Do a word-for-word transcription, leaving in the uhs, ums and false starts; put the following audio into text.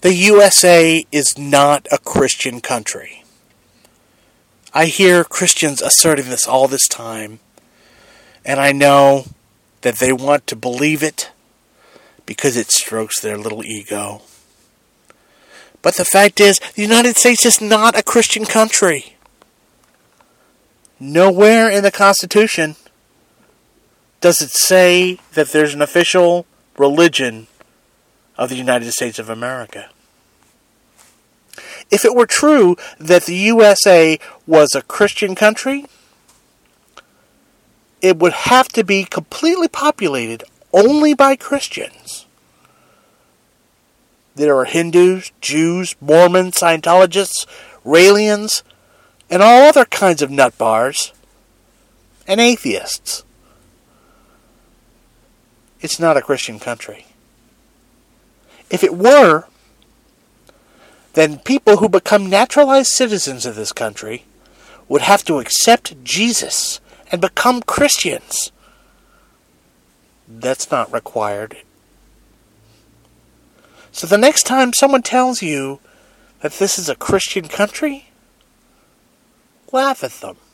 The U S A is not a Christian country. I hear Christians asserting this all this time, and I know that they want to believe it because it strokes their little ego. But the fact is, the United States is not a Christian country. Nowhere in the Constitution does it say that there's an official religion of the United States of America. If it were true that the U S A was a Christian country, it would have to be completely populated only by Christians. There are Hindus, Jews, Mormons, Scientologists, Raelians, and all other kinds of nut bars, and atheists. It's not a Christian country. If it were, then people who become naturalized citizens of this country would have to accept Jesus and become Christians. That's not required. So the next time someone tells you that this is a Christian country, laugh at them.